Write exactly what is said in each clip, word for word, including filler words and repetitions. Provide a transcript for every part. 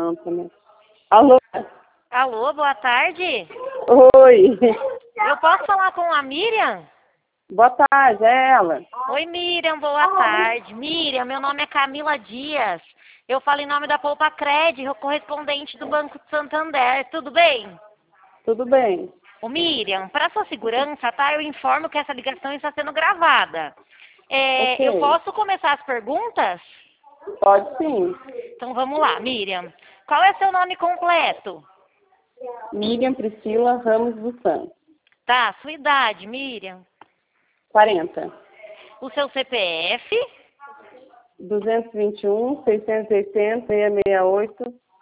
não também. Alô? Alô, boa tarde. Oi. Eu posso falar com a Miriam? Boa tarde, é ela. Oi, Miriam, boa tarde. Miriam, meu nome é Camila Dias. Eu falo em nome da Poupa Cred, correspondente do Banco de Santander. Tudo bem? Tudo bem. Ô, Miriam, para sua segurança, tá? Eu informo que essa ligação está sendo gravada. É, Ok. Eu posso começar as perguntas? Pode sim. Então vamos lá, Miriam. Qual é seu nome completo? Miriam Priscila Ramos dos Santos. Tá, sua idade, Miriam. quarenta. O seu C P F? duzentos e vinte e um, seiscentos e oitenta, seiscentos e sessenta e oito,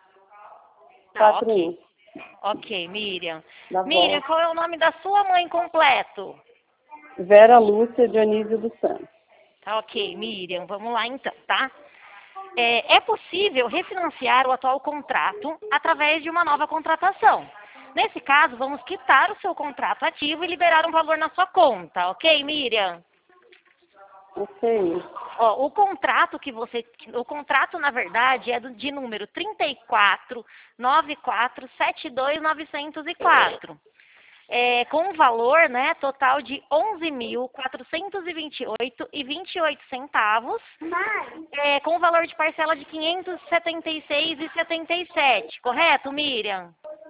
Tá, quatro ok. um. Ok, Miriam. Da Miriam, avó. qual é o nome da sua mãe completo? Vera Lúcia Dionísio dos Santos. Tá, ok, Miriam. Vamos lá então, tá? É, é possível refinanciar o atual contrato através de uma nova contratação. Nesse caso, vamos quitar o seu contrato ativo e liberar um valor na sua conta, ok, Miriam? Ok. Ó, o contrato que você, o contrato na verdade é do, de número trinta e quatro, noventa e quatro, setenta e dois, novecentos e quatro. É, com um valor, né, total de onze mil quatrocentos e vinte e oito reais e vinte e oito centavos, é, com o valor de parcela de quinhentos e setenta e seis reais e setenta e sete, correto, Miriam?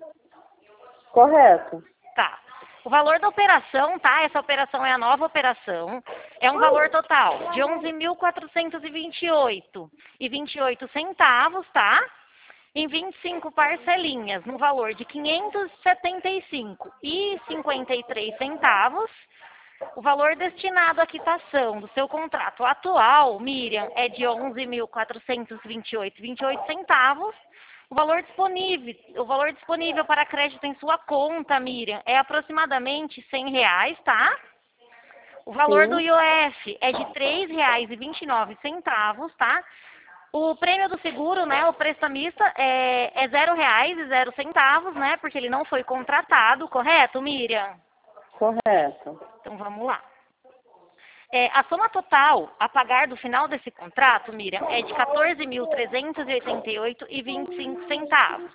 Correto. Tá. O valor da operação, tá? Essa operação é a nova operação. É um valor total de onze mil quatrocentos e vinte e oito reais e vinte e oito centavos, tá? Em vinte e cinco parcelinhas, no valor de quinhentos e setenta e cinco reais e cinquenta e três centavos. O valor destinado à quitação do seu contrato atual, Miriam, é de onze mil quatrocentos e vinte e oito reais e vinte e oito centavos. O valor disponível, o valor disponível para crédito em sua conta, Miriam, é aproximadamente cem reais, tá? O valor Sim. do I O F é de três reais e vinte e nove centavos, tá? O prêmio do seguro, né, o prestamista, é, é zero reais e zero centavos, né, porque ele não foi contratado, correto, Miriam? Correto. Então vamos lá. É, a soma total a pagar do final desse contrato, Miriam, é de quatorze mil trezentos e oitenta e oito reais e vinte e cinco centavos.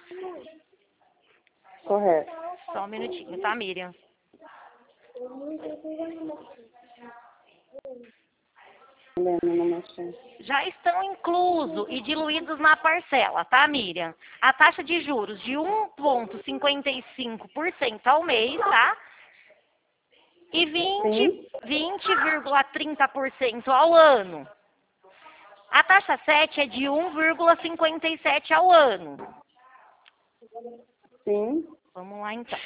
Correto. Só um minutinho, tá, Miriam? Já estão inclusos e diluídos na parcela, tá, Miriam? A taxa de juros de um vírgula cinquenta e cinco por cento ao mês, tá? E Sim. vinte vírgula trinta por cento ao ano. A taxa sete é de um vírgula cinquenta e sete ao ano. Sim. Vamos lá, então.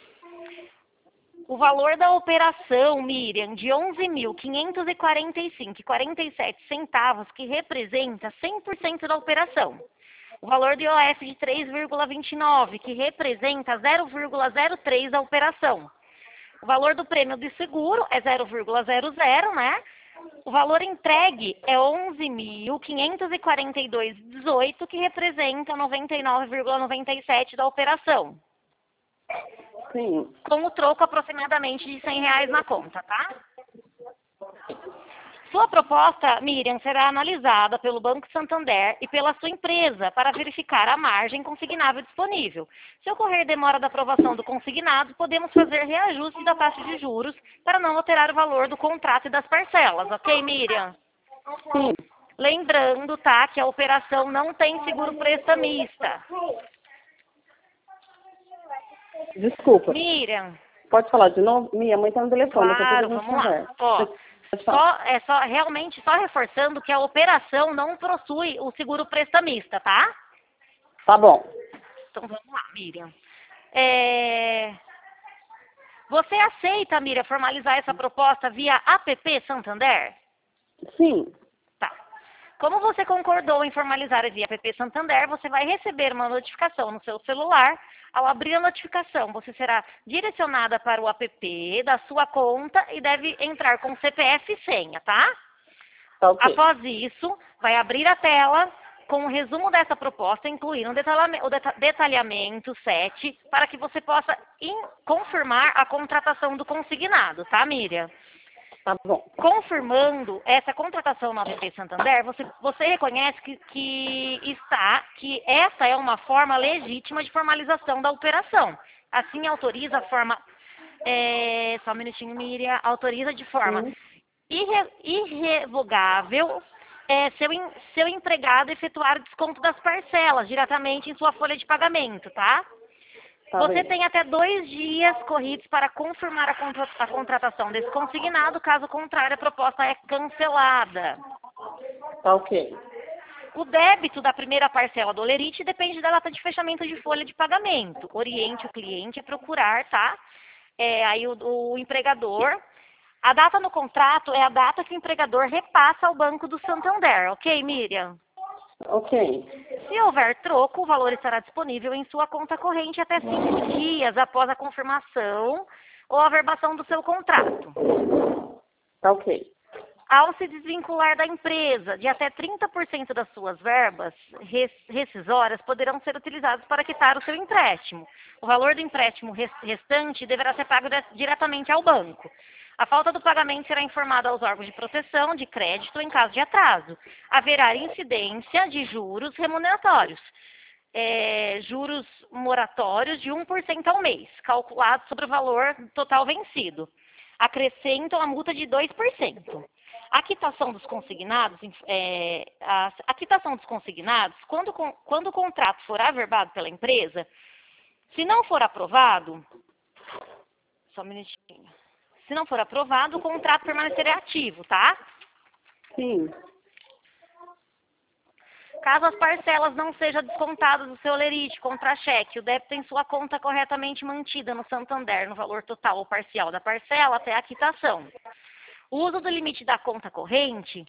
O valor da operação, Miriam, de onze mil quinhentos e quarenta e cinco reais e quarenta e sete centavos, que representa cem por cento da operação. O valor do I O F de três vírgula vinte e nove, que representa zero vírgula zero três da operação. O valor do prêmio de seguro é zero vírgula zero zero, né? O valor entregue é onze mil quinhentos e quarenta e dois reais e dezoito, que representa noventa e nove vírgula noventa e sete da operação. Sim. Com o troco aproximadamente de cem reais na conta, tá? Sua proposta, Miriam, será analisada pelo Banco Santander e pela sua empresa para verificar a margem consignável disponível. Se ocorrer demora da aprovação do consignado, podemos fazer reajuste da taxa de juros para não alterar o valor do contrato e das parcelas, ok, Miriam? Sim. Lembrando, tá, que a operação não tem seguro prestamista. Desculpa. Miriam, Pode falar de novo? Minha mãe está no telefone, daqui a pouco claro, a gente vamos lá. conversa. Ó, Pode falar. só, é só, realmente, só reforçando que a operação não possui o seguro prestamista, tá? Tá bom. Então vamos lá, Miriam. É... Você aceita, Miriam, formalizar essa proposta via app Santander? Sim. Tá. Como você concordou em formalizar via app Santander, você vai receber uma notificação no seu celular. Ao abrir a notificação, você será direcionada para o app da sua conta e deve entrar com C P F e senha, tá? Tá ok. Após isso, vai abrir a tela com o resumo dessa proposta, incluindo o detalhamento, o deta- detalhamento sete, para que você possa in- confirmar a contratação do consignado, tá, Miriam? Tá bom. Confirmando essa contratação no A P P Santander, você, você reconhece que, que está, que essa é uma forma legítima de formalização da operação. Assim, autoriza a forma, é, só um minutinho, Miriam, autoriza de forma Sim. irre, irrevogável é, seu, seu empregado efetuar o desconto das parcelas diretamente em sua folha de pagamento, tá? Tá Você bem. tem até dois dias corridos para confirmar a, contra a contratação desse consignado, caso contrário, a proposta é cancelada. Tá ok. O débito da primeira parcela do Olerite depende da data de fechamento de folha de pagamento. Oriente o cliente a procurar, tá? É, aí o, o empregador. A data no contrato é a data que o empregador repassa ao Banco do Santander, ok, Miriam? Ok. Se houver troco, o valor estará disponível em sua conta corrente até cinco dias após a confirmação ou averbação do seu contrato. Tá ok. Ao se desvincular da empresa, de até trinta por cento das suas verbas rescisórias poderão ser utilizadas para quitar o seu empréstimo. O valor do empréstimo restante deverá ser pago diretamente ao banco. A falta do pagamento será informada aos órgãos de proteção de crédito em caso de atraso. Haverá incidência de juros remuneratórios, é, juros moratórios de um por cento ao mês, calculados sobre o valor total vencido. Acrescentam a multa de dois por cento. A quitação dos consignados, é, a, a quitação dos consignados, quando, quando o contrato for averbado pela empresa, se não for aprovado, só um minutinho. Se não for aprovado, o contrato permanecerá ativo, tá? Sim. Caso as parcelas não sejam descontadas do seu Olerite, contra-cheque, o débito em sua conta corretamente mantida no Santander, no valor total ou parcial da parcela até a quitação. O uso do limite da conta corrente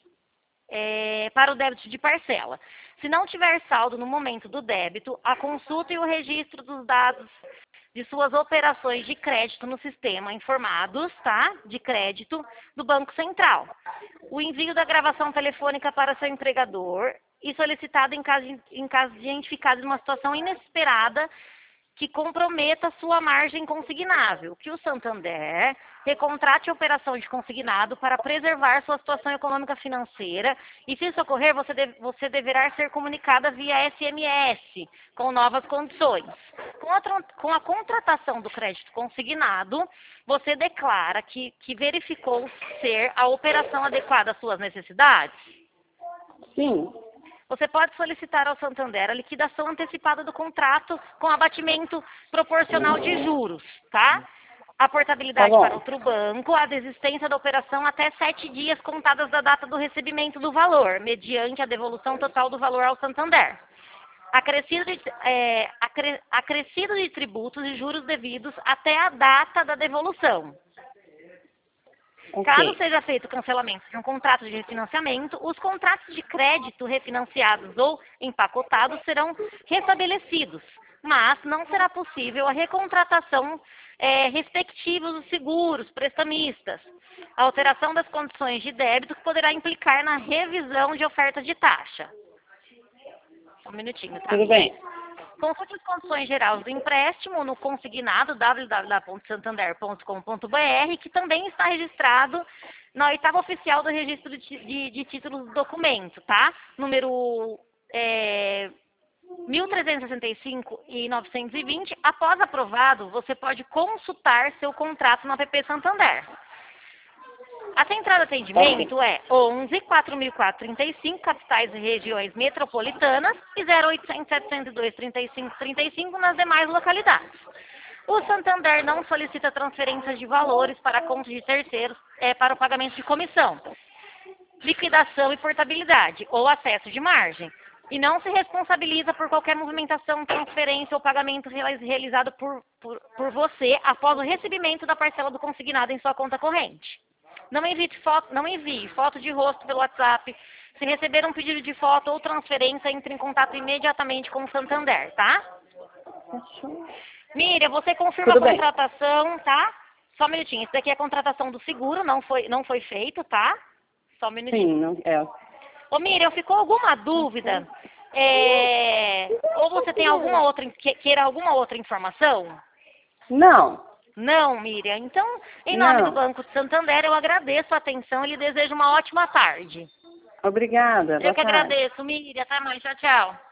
é para o débito de parcela. Se não tiver saldo no momento do débito, a consulta e o registro dos dados de suas operações de crédito no sistema informados, tá? De crédito do Banco Central. O envio da gravação telefônica para seu empregador e solicitado em caso de, em caso de identificado em uma situação inesperada que comprometa sua margem consignável, que o Santander recontrate a operação de consignado para preservar sua situação econômica financeira e, se isso ocorrer, você, deve, você deverá ser comunicada via S M S com novas condições. Com a, com a contratação do crédito consignado, você declara que, que verificou ser a operação adequada às suas necessidades? Sim. Você pode solicitar ao Santander a liquidação antecipada do contrato com abatimento proporcional de juros, tá? A portabilidade Tá para outro banco, a desistência da operação até sete dias contadas da data do recebimento do valor, mediante a devolução total do valor ao Santander. Acrescido de, é, acre, acrescido de tributos e juros devidos até a data da devolução. Okay. Caso seja feito o cancelamento de um contrato de refinanciamento, os contratos de crédito refinanciados ou empacotados serão restabelecidos, mas não será possível a recontratação é, respectiva dos seguros, prestamistas, a alteração das condições de débito que poderá implicar na revisão de oferta de taxa. Um minutinho, tá? Tudo bem. Consulte as condições gerais do empréstimo no consignado w w w ponto santander ponto com ponto b r, que também está registrado na oitava oficial do registro de, de, de títulos do documento, tá? Número é, mil trezentos e sessenta e cinco e novecentos e vinte. Após aprovado, você pode consultar seu contrato no A P P Santander. A central de atendimento é onze, quatro mil quatrocentos e trinta e cinco, capitais e regiões metropolitanas, e zero oitocentos, setecentos e dois, trinta e cinco, trinta e cinco nas demais localidades. O Santander não solicita transferências de valores para contas de terceiros é, para o pagamento de comissão, liquidação e portabilidade, ou acesso de margem, e não se responsabiliza por qualquer movimentação, transferência ou pagamento realizado por, por, por você após o recebimento da parcela do consignado em sua conta corrente. Não envie, foto, não envie foto de rosto pelo WhatsApp. Se receber um pedido de foto ou transferência, entre em contato imediatamente com o Santander, tá? Miriam, você confirma Tudo a bem. contratação, tá? Só um minutinho. Isso daqui é a contratação do seguro, não foi, não foi feito, tá? Só um minutinho. Sim, não é. Ô, Miriam, ficou alguma dúvida? É, ou você tem alguma outra, queira alguma outra informação? Não. Não, Miriam. Então, em nome Não. do Banco de Santander, eu agradeço a atenção e lhe desejo uma ótima tarde. Obrigada. Eu Boa que tarde. agradeço, Miriam. Até mais. Tchau, tchau.